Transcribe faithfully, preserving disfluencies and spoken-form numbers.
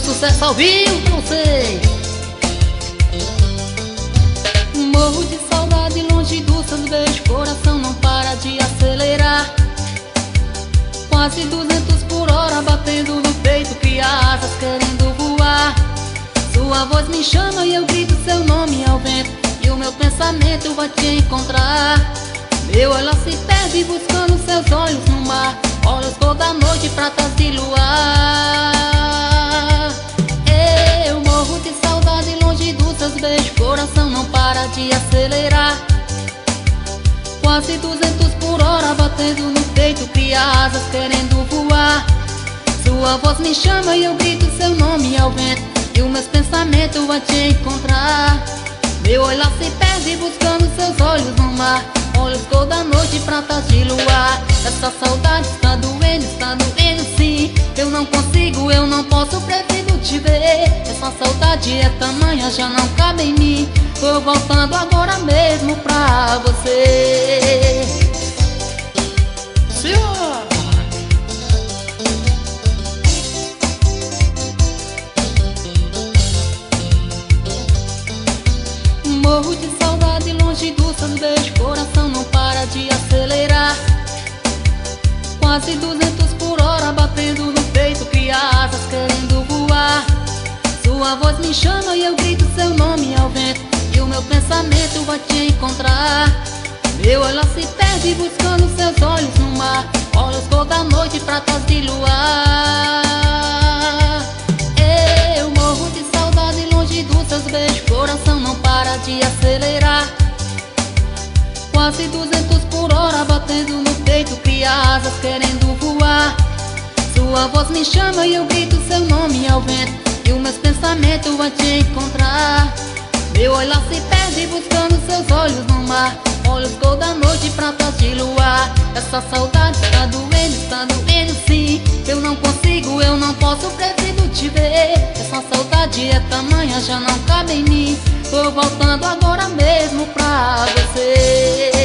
sucesso ao vivo pra você. Morro de saudade longe dos seus beijos, coração não para de acelerar. Quase duzentos por hora batendo no peito, cria asas querendo voar. Sua voz me chama e eu grito seu nome ao vento, e o meu pensamento vai te encontrar. Meu olhar se perde buscando seus olhos no mar, olhos cor da noite, pratas de luar. Eu morro de saudade longe dos seus beijos, coração não para de acelerar. Quase duzentos por hora batendo no peito, cria asas querendo voar. Sua voz me chama e eu grito seu nome ao vento, e os meus pensamentos vão te encontrar. Meu olhar se perde buscando seus olhos no mar, olhos cor da noite, pratas de luar. Essa saudade está doendo, está doendo sim. Eu não consigo, eu não posso, preciso te ver. Essa saudade é tamanha, já não cabe em mim. Tô voltando agora mesmo pra você. Senhor! Morro de saudade longe dos seus beijos, coração não para de acelerar. Quase duzentos por hora batendo no peito, cria asas querendo voar. Sua voz me chama e eu grito seu nome ao vento, e o meu pensamento vai te encontrar. Meu olhar se perde buscando seus olhos no mar, olhos cor da noite, pratas de luar. Eu morro de saudade longe dos seus beijos, coração não para de acelerar. Quase duzentos por hora batendo no peito, cria asas querendo voar. Sua voz me chama e eu grito seu nome ao vento, e os meus pensamentos vão te encontrar. Meu olhar se perde buscando seus olhos no mar, olhos cor da noite, pratas de luar. Essa saudade está doendo, está doendo sim. Eu não consigo, eu não posso, preciso te ver. Essa saudade é tamanha, já não cabe em mim. Tô voltando agora mesmo pra você.